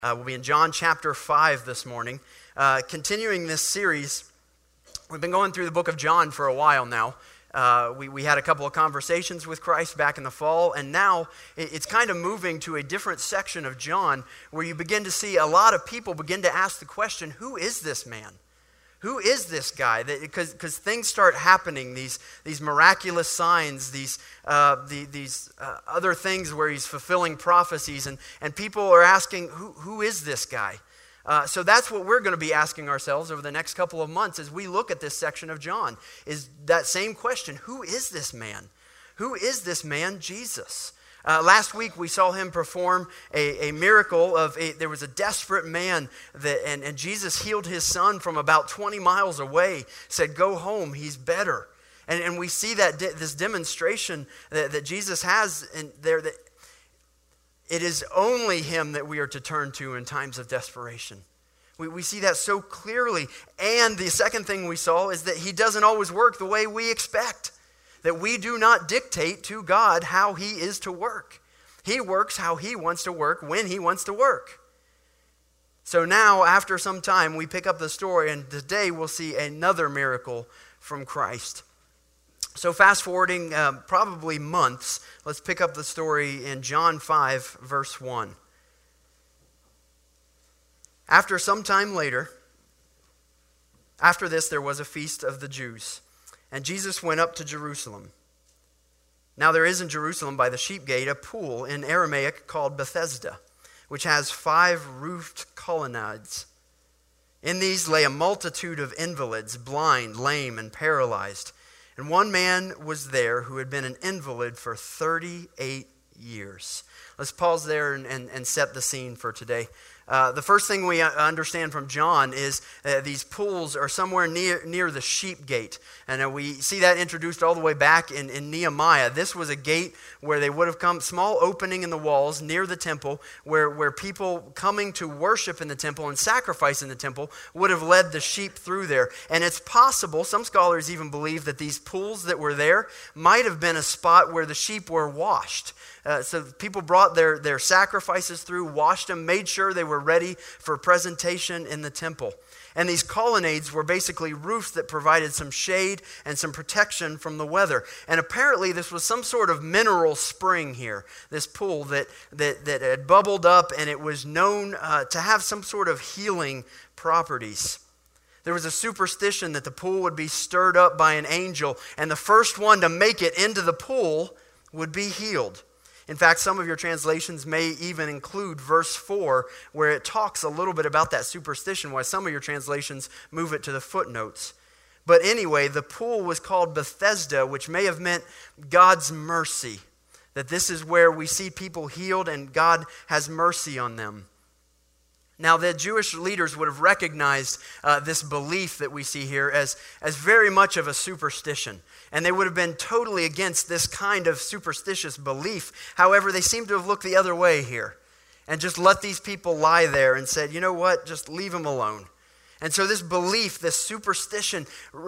We'll be in John chapter 5 this morning. Continuing this series, we've been going through the book of John for a while now. We had a couple of conversations with Christ back in the fall, and now it's kind of moving to a different section of John where you begin to see a lot of people begin to ask the question, who is this man? Who is this guy? Because things start happening, these miraculous signs, these other things where he's fulfilling prophecies, and people are asking, who is this guy? So that's what we're going to be asking ourselves over the next couple of months as we look at this section of John, is that same question, who is this man? Who is this man, Jesus? Last week we saw him perform a miracle there was a desperate man and Jesus healed his son from about 20 miles away, said, go home, he's better. And we see that this demonstration that Jesus has in there, that it is only him that we are to turn to in times of desperation. We see that so clearly. And the second thing we saw is that he doesn't always work the way we expect. That we do not dictate to God how he is to work. He works how he wants to work when he wants to work. So now, after some time, we pick up the story, and today we'll see another miracle from Christ. So fast forwarding probably months, let's pick up the story in John 5, verse 1. After some time later, after this there was a feast of the Jews. And Jesus went up to Jerusalem. Now there is in Jerusalem by the sheep gate a pool in Aramaic called Bethesda, which has 5 roofed colonnades. In these lay a multitude of invalids, blind, lame, and paralyzed. And one man was there who had been an invalid for 38 years. Let's pause there and set the scene for today. The first thing we understand from John is these pools are somewhere near the sheep gate. And we see that introduced all the way back in Nehemiah. This was a gate where they would have come, small opening in the walls near the temple, where people coming to worship in the temple and sacrifice in the temple would have led the sheep through there. And it's possible, some scholars even believe that these pools that were there might have been a spot where the sheep were washed. So people brought their sacrifices through, washed them, made sure they were ready for presentation in the temple. And these colonnades were basically roofs that provided some shade and some protection from the weather. And apparently this was some sort of mineral spring here, this pool that had bubbled up, and it was known to have some sort of healing properties. There was a superstition that the pool would be stirred up by an angel, and the first one to make it into the pool would be healed. In fact, some of your translations may even include verse 4, where it talks a little bit about that superstition, while some of your translations move it to the footnotes. But anyway, the pool was called Bethesda, which may have meant God's mercy, that this is where we see people healed and God has mercy on them. Now, the Jewish leaders would have recognized this belief that we see here as very much of a superstition. And they would have been totally against this kind of superstitious belief. However, they seem to have looked the other way here and just let these people lie there and said, you know what, just leave them alone. And so this belief, this superstition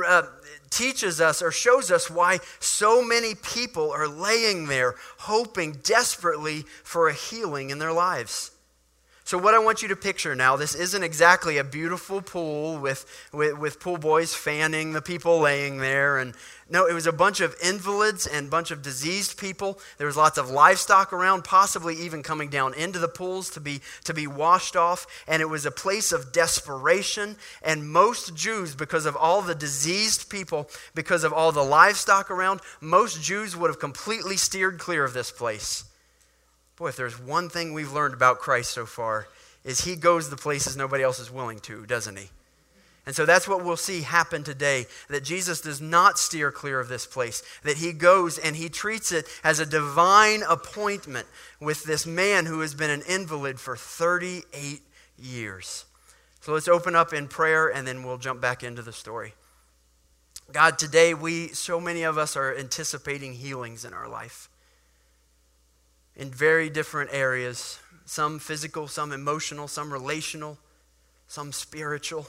teaches us or shows us why so many people are laying there hoping desperately for a healing in their lives. So what I want you to picture now, this isn't exactly a beautiful pool with pool boys fanning the people laying there. And no, it was a bunch of invalids and a bunch of diseased people. There was lots of livestock around, possibly even coming down into the pools to be washed off. And it was a place of desperation. And most Jews, because of all the diseased people, because of all the livestock around, most Jews would have completely steered clear of this place. Boy, if there's one thing we've learned about Christ so far, is he goes the places nobody else is willing to, doesn't he? And so that's what we'll see happen today, that Jesus does not steer clear of this place, that he goes and he treats it as a divine appointment with this man who has been an invalid for 38 years. So let's open up in prayer and then we'll jump back into the story. God, today so many of us are anticipating healings in our life. In very different areas, some physical, some emotional, some relational, some spiritual.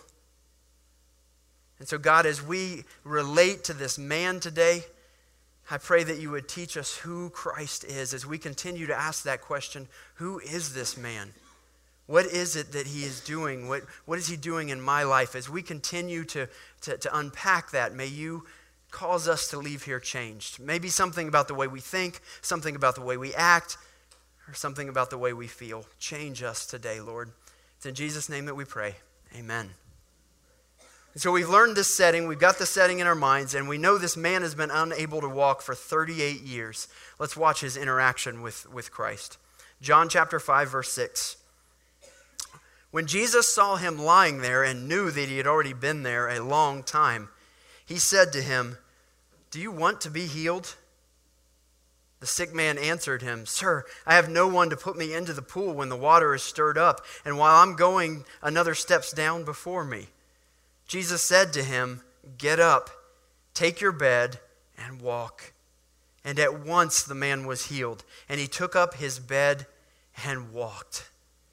And so God, as we relate to this man today, I pray that you would teach us who Christ is as we continue to ask that question, who is this man? What is it that he is doing? What is he doing in my life? As we continue to unpack that, may you cause us to leave here changed. Maybe something about the way we think, something about the way we act, or something about the way we feel. Change us today, Lord. It's in Jesus' name that we pray. Amen. And so we've learned this setting, we've got the setting in our minds, and we know this man has been unable to walk for 38 years. Let's watch his interaction with Christ. John chapter 5, verse 6. When Jesus saw him lying there and knew that he had already been there a long time, he said to him, "Do you want to be healed?" The sick man answered him, "Sir, I have no one to put me into the pool when the water is stirred up, and while I'm going, another steps down before me." Jesus said to him, "Get up, take your bed, and walk." And at once the man was healed, and he took up his bed and walked.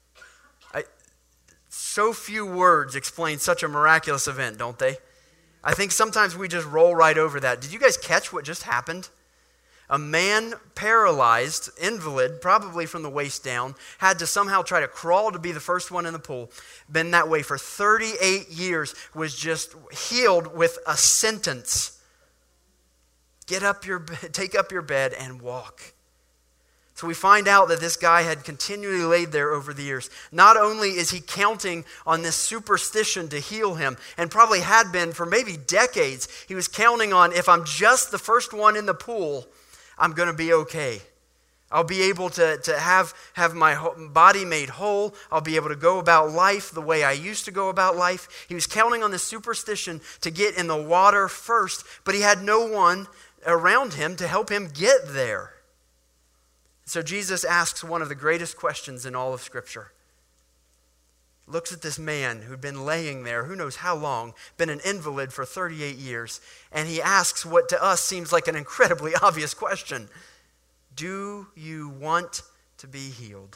So few words explain such a miraculous event, don't they? I think sometimes we just roll right over that. Did you guys catch what just happened? A man, paralyzed, invalid, probably from the waist down, had to somehow try to crawl to be the first one in the pool. Been that way for 38 years, was just healed with a sentence. Take up your bed and walk. So we find out that this guy had continually laid there over the years. Not only is he counting on this superstition to heal him, and probably had been for maybe decades, he was counting on, if I'm just the first one in the pool, I'm going to be okay. I'll be able to have my body made whole. I'll be able to go about life the way I used to go about life. He was counting on this superstition to get in the water first, but he had no one around him to help him get there. So Jesus asks one of the greatest questions in all of Scripture. Looks at this man who'd been laying there, who knows how long, been an invalid for 38 years, and he asks what to us seems like an incredibly obvious question. Do you want to be healed?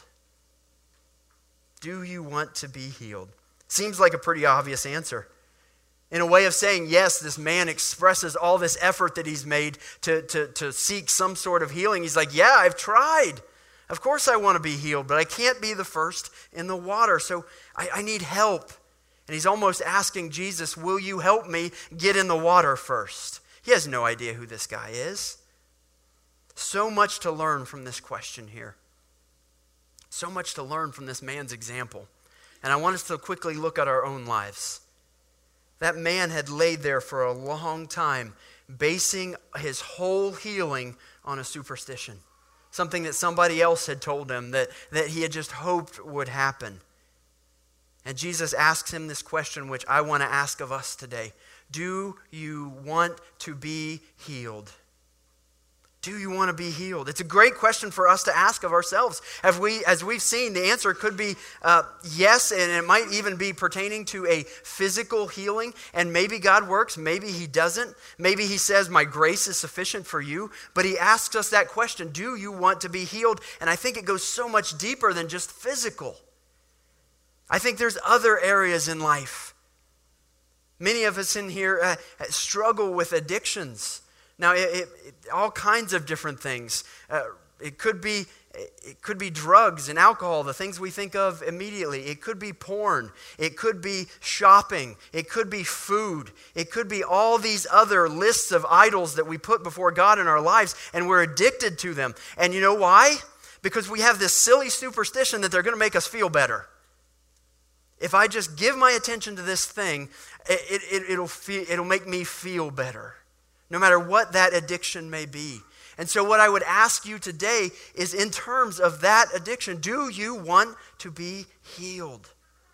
Do you want to be healed? Seems like a pretty obvious answer. In a way of saying, yes, this man expresses all this effort that he's made to seek some sort of healing. He's like, yeah, I've tried. Of course I want to be healed, but I can't be the first in the water, so I need help. And he's almost asking Jesus, will you help me get in the water first? He has no idea who this guy is. So much to learn from this question here. So much to learn from this man's example. And I want us to quickly look at our own lives. That man had laid there for a long time, basing his whole healing on a superstition. Something that somebody else had told him that he had just hoped would happen. And Jesus asks him this question, which I want to ask of us today. Do you want to be healed? Do you want to be healed? It's a great question for us to ask of ourselves. As we've seen, the answer could be yes, and it might even be pertaining to a physical healing. And maybe God works, maybe he doesn't. Maybe he says, my grace is sufficient for you. But he asks us that question, do you want to be healed? And I think it goes so much deeper than just physical. I think there's other areas in life. Many of us in here struggle with addictions. Now, all kinds of different things. It could be drugs and alcohol, the things we think of immediately. It could be porn. It could be shopping. It could be food. It could be all these other lists of idols that we put before God in our lives, and we're addicted to them. And you know why? Because we have this silly superstition that they're going to make us feel better. If I just give my attention to this thing, it'll make me feel better. No matter what that addiction may be. And so what I would ask you today is, in terms of that addiction, do you want to be healed?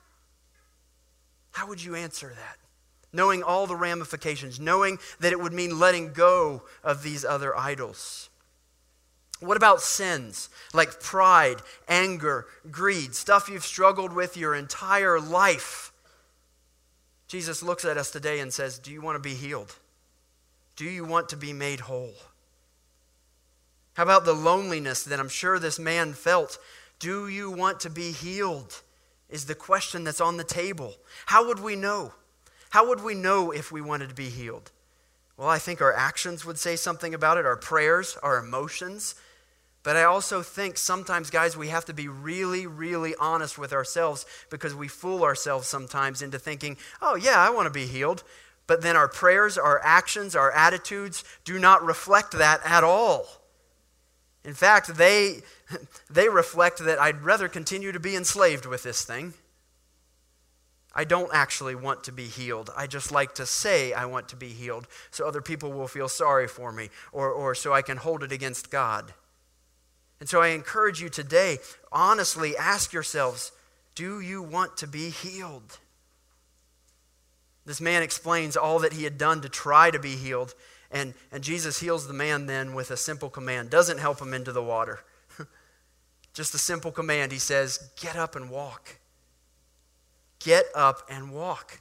How would you answer that? Knowing all the ramifications, knowing that it would mean letting go of these other idols. What about sins like pride, anger, greed, stuff you've struggled with your entire life? Jesus looks at us today and says, do you want to be healed? Do you want to be made whole? How about the loneliness that I'm sure this man felt? Do you want to be healed? Is the question that's on the table. How would we know? How would we know if we wanted to be healed? Well, I think our actions would say something about it, our prayers, our emotions. But I also think sometimes, guys, we have to be really, really honest with ourselves, because we fool ourselves sometimes into thinking, oh yeah, I want to be healed. But then our prayers, our actions, our attitudes do not reflect that at all. In fact, they reflect that I'd rather continue to be enslaved with this thing. I don't actually want to be healed. I just like to say I want to be healed so other people will feel sorry for me, or so I can hold it against God. And so I encourage you today, honestly ask yourselves, do you want to be healed? This man explains all that he had done to try to be healed, and Jesus heals the man then with a simple command. Doesn't help him into the water. Just a simple command. He says, get up and walk. Get up and walk.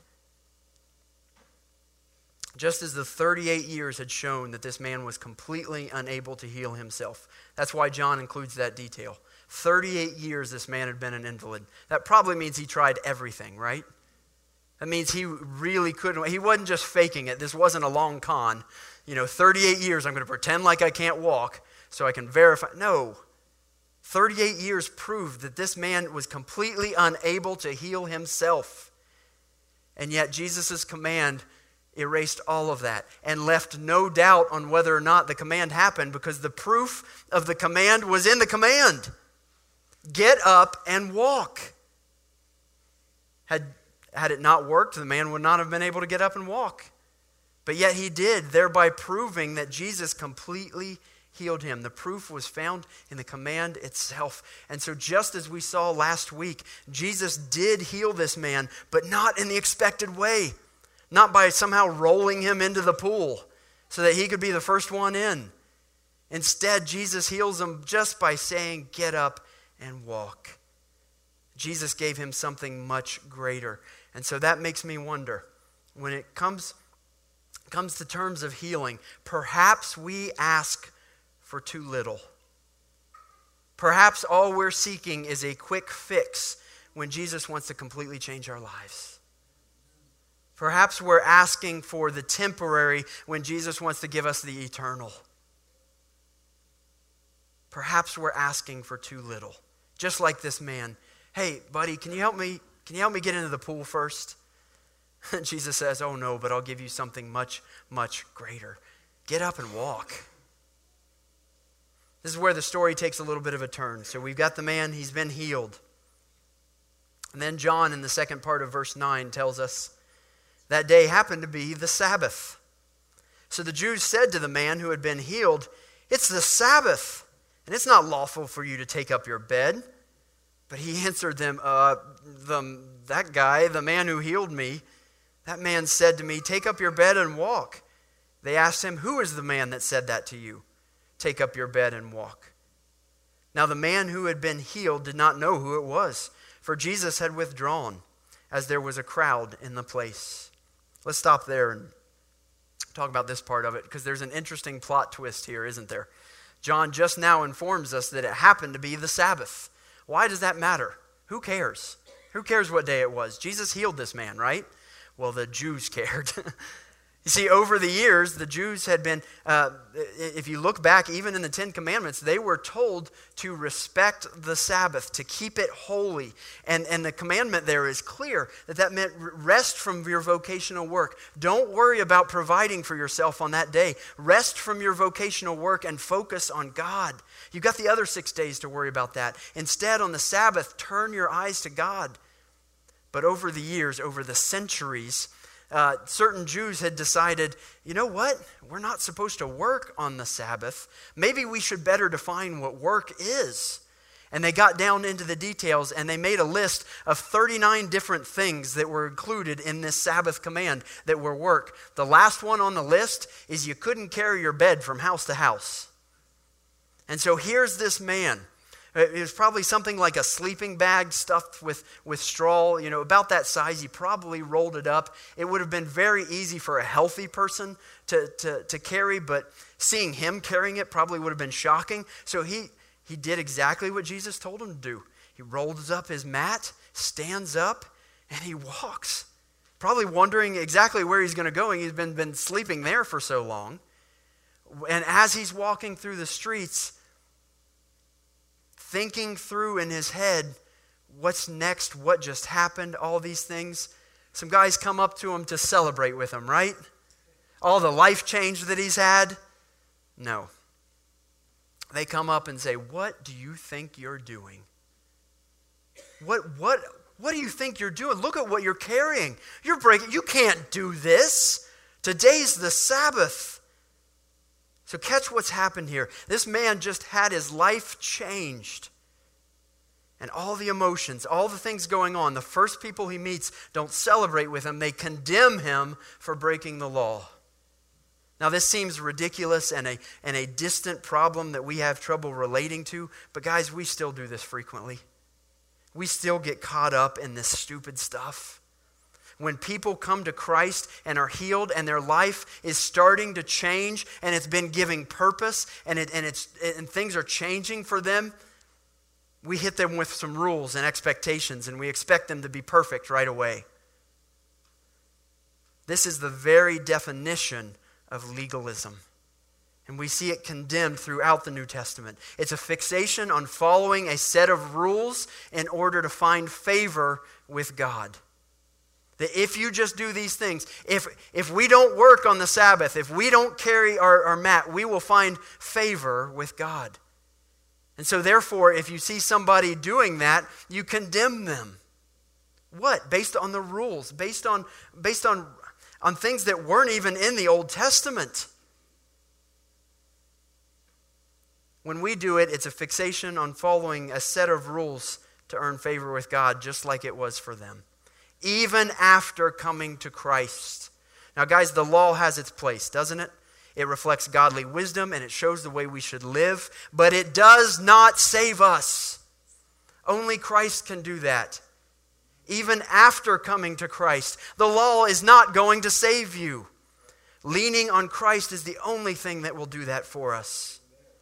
Just as the 38 years had shown that this man was completely unable to heal himself. That's why John includes that detail. 38 years this man had been an invalid. That probably means he tried everything, right? That means he really couldn't. He wasn't just faking it. This wasn't a long con. 38 years I'm going to pretend like I can't walk so I can verify. No. 38 years proved that this man was completely unable to heal himself. And yet Jesus' command erased all of that and left no doubt on whether or not the command happened, because the proof of the command was in the command. Get up and walk. Had it not worked, the man would not have been able to get up and walk. But yet he did, thereby proving that Jesus completely healed him. The proof was found in the command itself. And so just as we saw last week, Jesus did heal this man, but not in the expected way. Not by somehow rolling him into the pool so that he could be the first one in. Instead, Jesus heals him just by saying, get up and walk. Jesus gave him something much greater. And so that makes me wonder, when it comes to terms of healing, perhaps we ask for too little. Perhaps all we're seeking is a quick fix when Jesus wants to completely change our lives. Perhaps we're asking for the temporary when Jesus wants to give us the eternal. Perhaps we're asking for too little. Just like this man. Hey, buddy, can you help me get into the pool first? And Jesus says, oh no, but I'll give you something much, much greater. Get up and walk. This is where the story takes a little bit of a turn. So we've got the man, he's been healed. And then John in the second part of verse 9 tells us, that day happened to be the Sabbath. So the Jews said to the man who had been healed, it's the Sabbath, and it's not lawful for you to take up your bed. But he answered them, that guy, the man who healed me, that man said to me, take up your bed and walk. They asked him, who is the man that said that to you? Take up your bed and walk. Now the man who had been healed did not know who it was, for Jesus had withdrawn, as there was a crowd in the place. Let's stop there and talk about this part of it, because there's an interesting plot twist here, isn't there? John just now informs us that it happened to be the Sabbath. Why does that matter? Who cares? Who cares what day it was? Jesus healed this man, right? Well, the Jews cared. You see, over the years, the Jews had been, if you look back, even in the Ten Commandments, they were told to respect the Sabbath, to keep it holy. And the commandment there is clear that meant rest from your vocational work. Don't worry about providing for yourself on that day. Rest from your vocational work and focus on God. You've got the other 6 days to worry about that. Instead, on the Sabbath, turn your eyes to God. But over the years, over the centuries, certain Jews had decided, you know what? We're not supposed to work on the Sabbath. Maybe we should better define what work is. And they got down into the details, and they made a list of 39 different things that were included in this Sabbath command that were work. The last one on the list is you couldn't carry your bed from house to house. And so here's this man. It was probably something like a sleeping bag stuffed with straw, about that size. He probably rolled it up. It would have been very easy for a healthy person to carry, but seeing him carrying it probably would have been shocking. So he did exactly what Jesus told him to do. He rolls up his mat, stands up, and he walks. Probably wondering exactly where he's going to go. He's been sleeping there for so long. And as he's walking through the streets, thinking through in his head, what's next, what just happened, all these things. Some guys come up to him to celebrate with him, right? All the life change that he's had. No. They come up and say, what do you think you're doing? What do you think you're doing? Look at what you're carrying. You're breaking. You can't do this. Today's the Sabbath. So catch what's happened here. This man just had his life changed. And all the emotions, all the things going on, the first people he meets don't celebrate with him. They condemn him for breaking the law. Now this seems ridiculous and a distant problem that we have trouble relating to. But guys, we still do this frequently. We still get caught up in this stupid stuff. When people come to Christ and are healed and their life is starting to change and it's been giving purpose and things are changing for them, we hit them with some rules and expectations and we expect them to be perfect right away. This is the very definition of legalism. And we see it condemned throughout the New Testament. It's a fixation on following a set of rules in order to find favor with God. That if you just do these things, if we don't work on the Sabbath, if we don't carry our mat, we will find favor with God. And so therefore, if you see somebody doing that, you condemn them. What? Based on the rules, based on things that weren't even in the Old Testament. When we do it, it's a fixation on following a set of rules to earn favor with God, just like it was for them. Even after coming to Christ. Now guys, the law has its place, doesn't it? It reflects godly wisdom and it shows the way we should live, but it does not save us. Only Christ can do that. Even after coming to Christ, the law is not going to save you. Leaning on Christ is the only thing that will do that for us.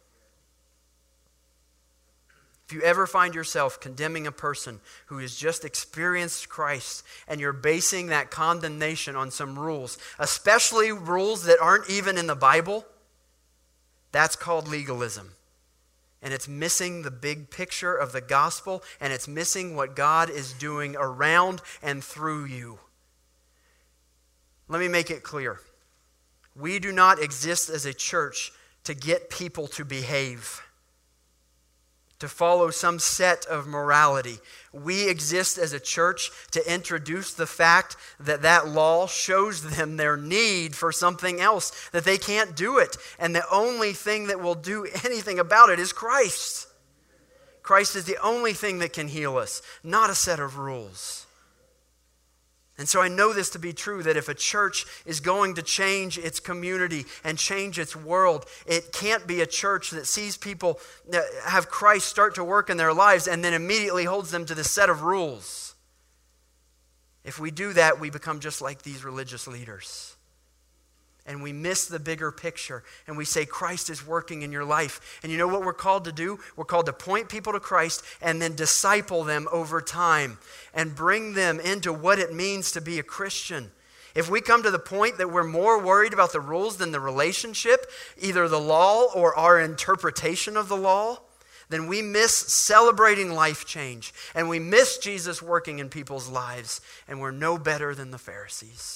If you ever find yourself condemning a person who has just experienced Christ and you're basing that condemnation on some rules, especially rules that aren't even in the Bible, that's called legalism. And it's missing the big picture of the gospel, and it's missing what God is doing around and through you. Let me make it clear. We do not exist as a church to get people to behave, to follow some set of morality. We exist as a church to introduce the fact that that law shows them their need for something else, that they can't do it. And the only thing that will do anything about it is Christ. Christ is the only thing that can heal us, not a set of rules. And so I know this to be true, that if a church is going to change its community and change its world, it can't be a church that sees people that have Christ start to work in their lives and then immediately holds them to this set of rules. If we do that, we become just like these religious leaders. And we miss the bigger picture. And we say, Christ is working in your life. And you know what we're called to do? We're called to point people to Christ and then disciple them over time and bring them into what it means to be a Christian. If we come to the point that we're more worried about the rules than the relationship, either the law or our interpretation of the law, then we miss celebrating life change. And we miss Jesus working in people's lives. And we're no better than the Pharisees.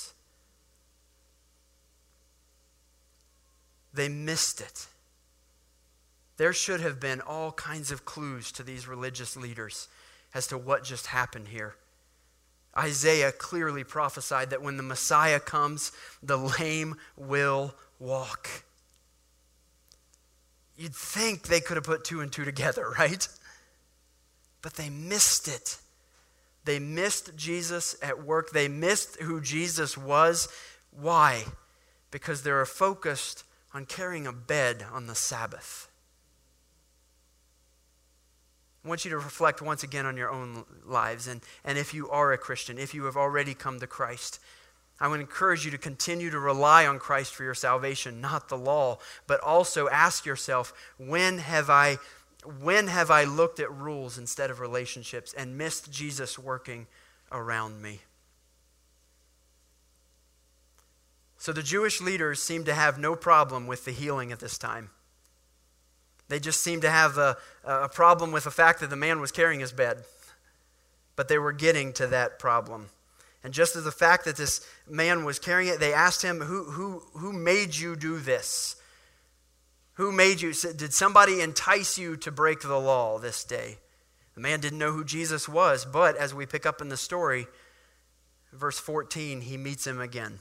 They missed it. There should have been all kinds of clues to these religious leaders as to what just happened here. Isaiah clearly prophesied that when the Messiah comes, the lame will walk. You'd think they could have put two and two together, right? But they missed it. They missed Jesus at work. They missed who Jesus was. Why? Because they're focused on carrying a bed on the Sabbath. I want you to reflect once again on your own lives. And if you are a Christian, if you have already come to Christ, I would encourage you to continue to rely on Christ for your salvation, not the law. But also ask yourself, when have I looked at rules instead of relationships and missed Jesus working around me? So the Jewish leaders seemed to have no problem with the healing at this time. They just seemed to have a problem with the fact that the man was carrying his bed. But they were getting to that problem. And just as the fact that this man was carrying it, they asked him, who made you do this? Who made you? Did somebody entice you to break the law this day? The man didn't know who Jesus was, but as we pick up in the story, verse 14, he meets him again.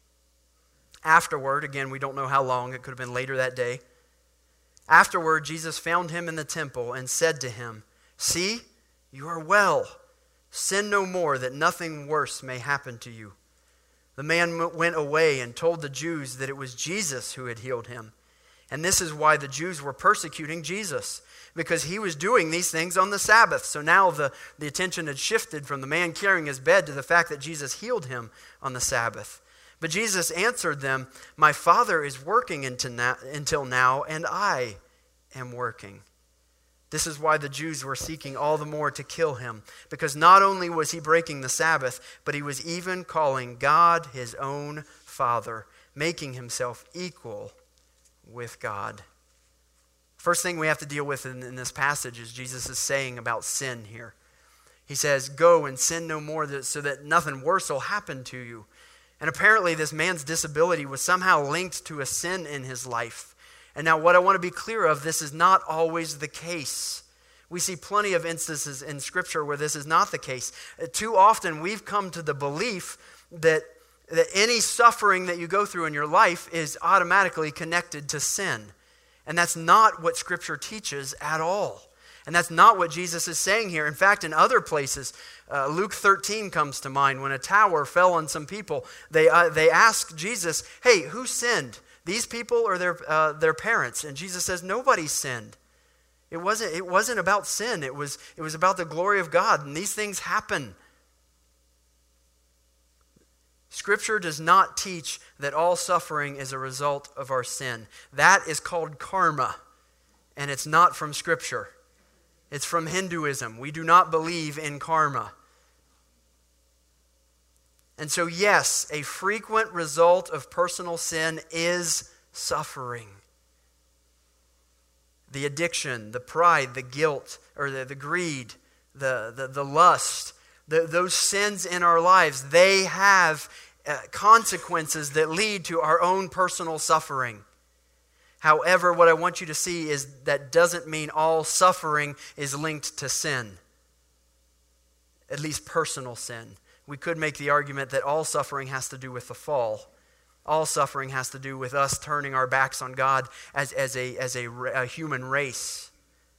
Afterward, again, we don't know how long, it could have been later that day. Afterward, Jesus found him in the temple and said to him, "See, you are well. Sin no more, that nothing worse may happen to you." The man went away and told the Jews that it was Jesus who had healed him. And this is why the Jews were persecuting Jesus, because he was doing these things on the Sabbath. So now the attention had shifted from the man carrying his bed to the fact that Jesus healed him on the Sabbath. But Jesus answered them, "My Father is working until now, and I am working." This is why the Jews were seeking all the more to kill him, because not only was he breaking the Sabbath, but he was even calling God his own Father, making himself equal with God. First thing we have to deal with in this passage is Jesus is saying about sin here. He says, "Go and sin no more, so that nothing worse will happen to you." And apparently this man's disability was somehow linked to a sin in his life. And now what I want to be clear of, this is not always the case. We see plenty of instances in Scripture where this is not the case. Too often we've come to the belief that any suffering that you go through in your life is automatically connected to sin. And that's not what Scripture teaches at all. And that's not what Jesus is saying here. In fact, in other places, Luke 13 comes to mind. When a tower fell on some people, they asked Jesus, "Hey, who sinned? These people or their parents?" And Jesus says, "Nobody sinned." It wasn't about sin. It was about the glory of God. And these things happen. Scripture does not teach that all suffering is a result of our sin. That is called karma, and it's not from Scripture. It's from Hinduism. We do not believe in karma. And so, yes, a frequent result of personal sin is suffering. The addiction, the pride, the guilt, or the greed, the lust, those sins in our lives, they have consequences that lead to our own personal suffering. However, what I want you to see is that doesn't mean all suffering is linked to sin, at least personal sin. We could make the argument that all suffering has to do with the fall. All suffering has to do with us turning our backs on God as a human race.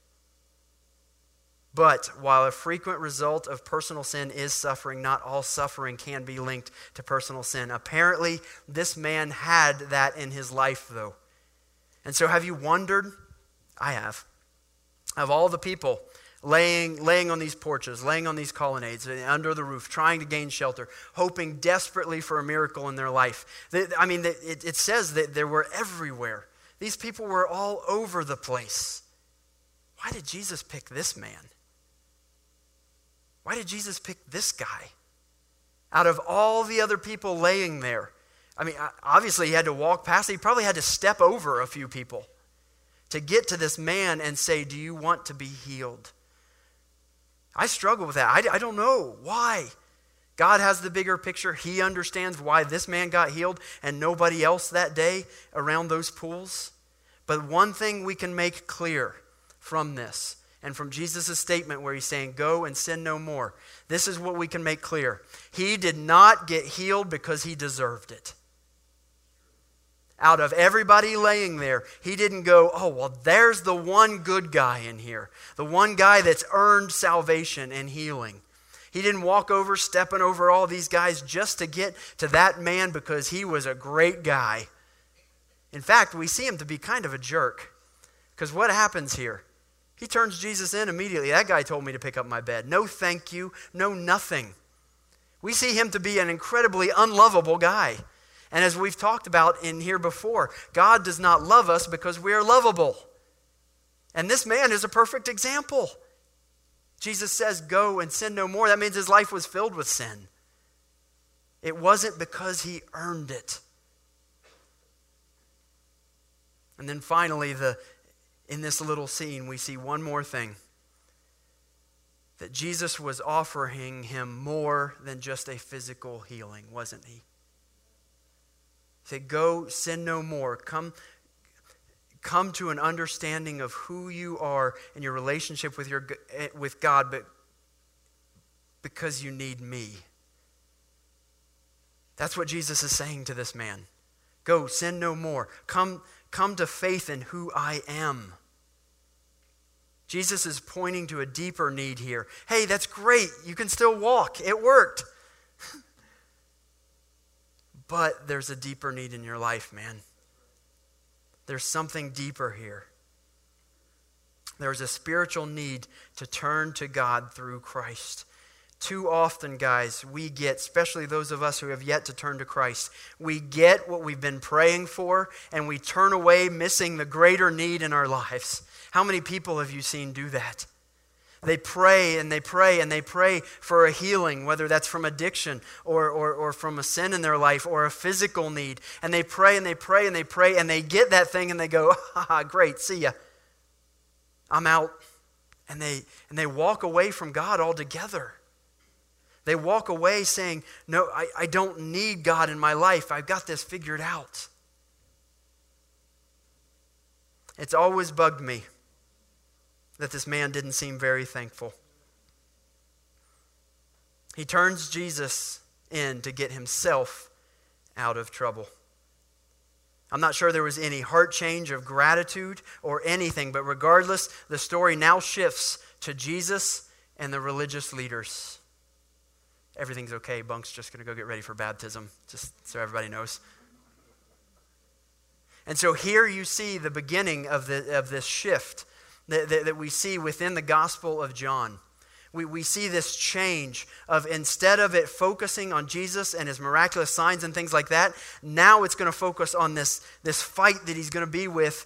But while a frequent result of personal sin is suffering, not all suffering can be linked to personal sin. Apparently, this man had that in his life, though. And so have you wondered? I have. Of all the people laying on these porches, laying on these colonnades, under the roof, trying to gain shelter, hoping desperately for a miracle in their life. It says that they were everywhere. These people were all over the place. Why did Jesus pick this man? Why did Jesus pick this guy? Out of all the other people laying there. Obviously he had to walk past. He probably had to step over a few people to get to this man and say, "Do you want to be healed?" I struggle with that. I don't know why. God has the bigger picture. He understands why this man got healed and nobody else that day around those pools. But one thing we can make clear from this, and from Jesus' statement where he's saying, "Go and sin no more," this is what we can make clear. He did not get healed because he deserved it. Out of everybody laying there, he didn't go, "Oh, well, there's the one good guy in here. The one guy that's earned salvation and healing." He didn't walk over, stepping over all these guys just to get to that man because he was a great guy. In fact, we see him to be kind of a jerk. Because what happens here? He turns Jesus in immediately. "That guy told me to pick up my bed. No thank you, no nothing." We see him to be an incredibly unlovable guy. And as we've talked about in here before, God does not love us because we are lovable. And this man is a perfect example. Jesus says, "Go and sin no more." That means his life was filled with sin. It wasn't because he earned it. And then finally, in this little scene, we see one more thing. That Jesus was offering him more than just a physical healing, wasn't he? He said, go, sin no more. Come to an understanding of who you are and your relationship with God, but because you need me. That's what Jesus is saying to this man. Go, sin no more. Come to faith in who I am. Jesus is pointing to a deeper need here. Hey, that's great. You can still walk. It worked. But there's a deeper need in your life, man. There's something deeper here. There's a spiritual need to turn to God through Christ. Too often, guys, we get, especially those of us who have yet to turn to Christ, we get what we've been praying for and we turn away missing the greater need in our lives. How many people have you seen do that? They pray and they pray and they pray for a healing, whether that's from addiction or from a sin in their life or a physical need. And they pray and they pray and they pray and they get that thing and they go, great, see ya. I'm out. And they walk away from God altogether. They walk away saying, no, I don't need God in my life. I've got this figured out. It's always bugged me that this man didn't seem very thankful. He turns Jesus in to get himself out of trouble. I'm not sure there was any heart change of gratitude or anything, but regardless, the story now shifts to Jesus and the religious leaders. Everything's okay. Bunk's just going to go get ready for baptism, just so everybody knows. And so here you see the beginning of this shift that we see within the Gospel of John. We see this change of, instead of it focusing on Jesus and his miraculous signs and things like that, now it's going to focus on this fight that he's going to be with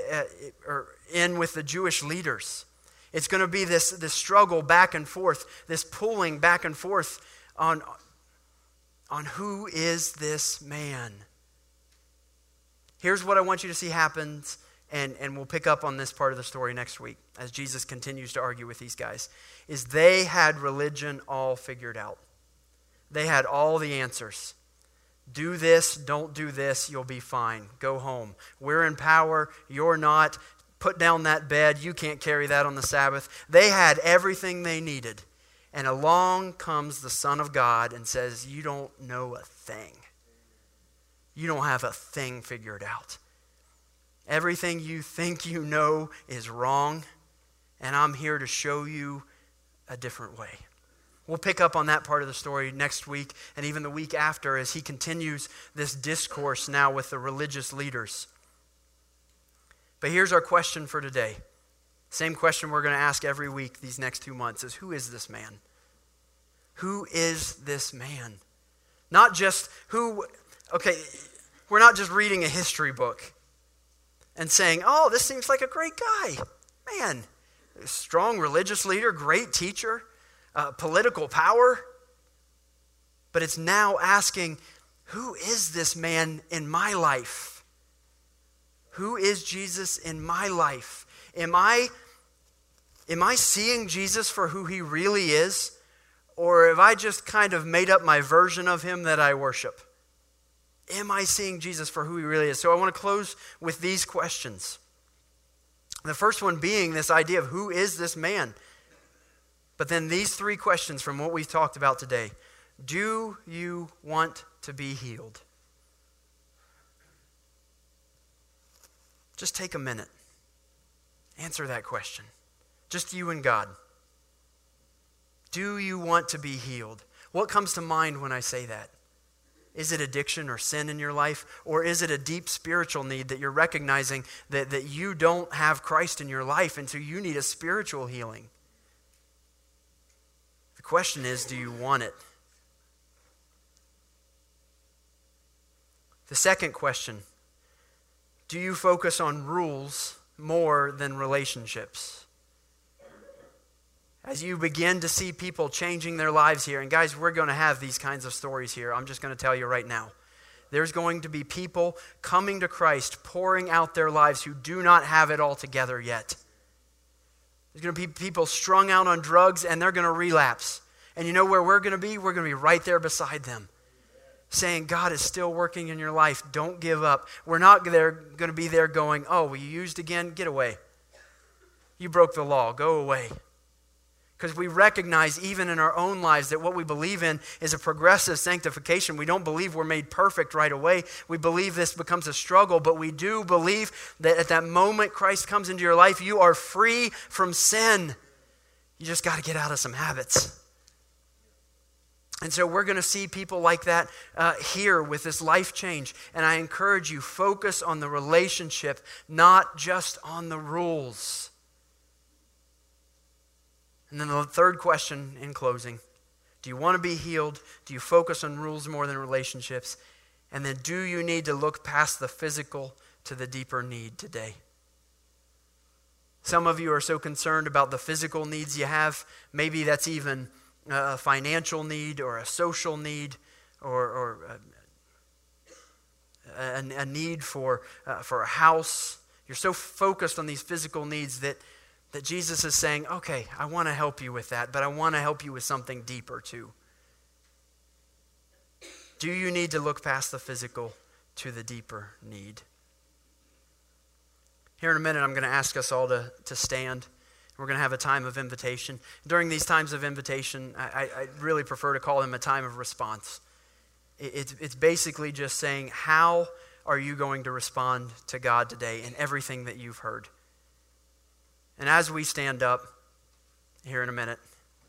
the Jewish leaders. It's going to be this struggle back and forth, this pulling back and forth on who is this man. Here's what I want you to see happens, and we'll pick up on this part of the story next week as Jesus continues to argue with these guys, is they had religion all figured out. They had all the answers. Do this, don't do this, you'll be fine. Go home. We're in power, you're not. Put down that bed, you can't carry that on the Sabbath. They had everything they needed. And along comes the Son of God and says, you don't know a thing. You don't have a thing figured out. Everything you think you know is wrong, and I'm here to show you a different way. We'll pick up on that part of the story next week and even the week after as he continues this discourse now with the religious leaders. But here's our question for today. Same question we're going to ask every week these next 2 months is, who is this man? Who is this man? Not just we're not just reading a history book and saying, oh, this seems like a great guy. Man, strong religious leader, great teacher, political power. But it's now asking, who is this man in my life? Who is Jesus in my life? Am I seeing Jesus for who he really is? Or have I just kind of made up my version of him that I worship? Am I seeing Jesus for who he really is? So I want to close with these questions. The first one being this idea of who is this man? But then these 3 questions from what we've talked about today. Do you want to be healed? Just take a minute. Answer that question. Just you and God. Do you want to be healed? What comes to mind when I say that? Is it addiction or sin in your life? Or is it a deep spiritual need that you're recognizing that you don't have Christ in your life and so you need a spiritual healing? The question is, do you want it? The second question, do you focus on rules more than relationships? As you begin to see people changing their lives here, and guys, we're going to have these kinds of stories here. I'm just going to tell you right now. There's going to be people coming to Christ, pouring out their lives who do not have it all together yet. There's going to be people strung out on drugs and they're going to relapse. And you know where we're going to be? We're going to be right there beside them, saying, God is still working in your life. Don't give up. We're not going to be there going, oh, well, you used again? Get away. You broke the law. Go away. Because we recognize even in our own lives that what we believe in is a progressive sanctification. We don't believe we're made perfect right away. We believe this becomes a struggle, but we do believe that at that moment Christ comes into your life, you are free from sin. You just got to get out of some habits. And so we're going to see people like that here with this life change. And I encourage you, focus on the relationship, not just on the rules. And then the third question in closing, do you want to be healed? Do you focus on rules more than relationships? And then do you need to look past the physical to the deeper need today? Some of you are so concerned about the physical needs you have. Maybe that's even a financial need or a social need or a need for a house. You're so focused on these physical needs that Jesus is saying, okay, I want to help you with that, but I want to help you with something deeper too. Do you need to look past the physical to the deeper need? Here in a minute, I'm going to ask us all to stand. We're going to have a time of invitation. During these times of invitation, I really prefer to call them a time of response. It's basically just saying, how are you going to respond to God today in everything that you've heard? And as we stand up here in a minute,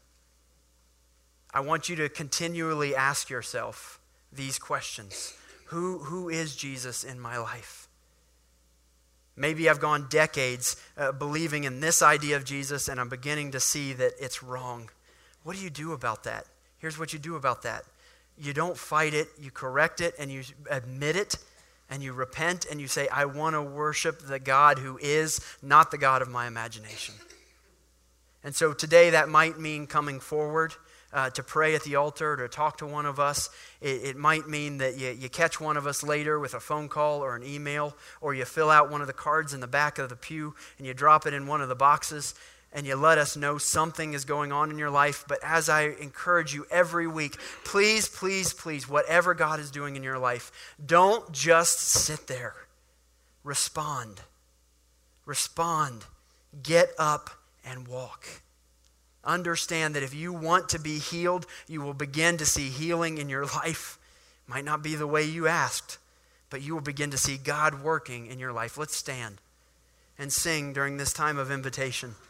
I want you to continually ask yourself these questions. Who is Jesus in my life? Maybe I've gone decades believing in this idea of Jesus and I'm beginning to see that it's wrong. What do you do about that? Here's what you do about that. You don't fight it, you correct it, and you admit it, and you repent, and you say, I want to worship the God who is, not the God of my imagination. And so today that might mean coming forward to pray at the altar, to talk to one of us. It might mean that you catch one of us later with a phone call or an email, or you fill out one of the cards in the back of the pew and you drop it in one of the boxes and you let us know something is going on in your life. But as I encourage you every week, please, please, please, whatever God is doing in your life, don't just sit there. Respond. Respond. Get up and walk. Understand that if you want to be healed, you will begin to see healing in your life. Might not be the way you asked, but you will begin to see God working in your life. Let's stand and sing during this time of invitation.